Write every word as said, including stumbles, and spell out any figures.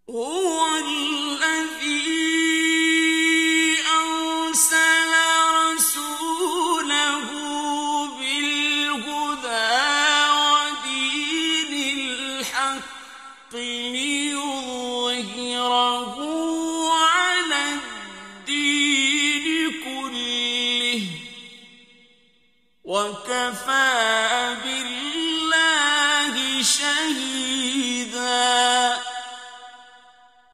هُوَ الَّذِي أَرْسَلَ رَسُولَهُ بِالْهُدَىٰ وَدِينِ الْحَقِّ لِيُظْهِرَهُ عَلَى الدِّينِ كُلِّهِ ۚ وَكَفَىٰ بِاللَّهِ شَهِيدًا.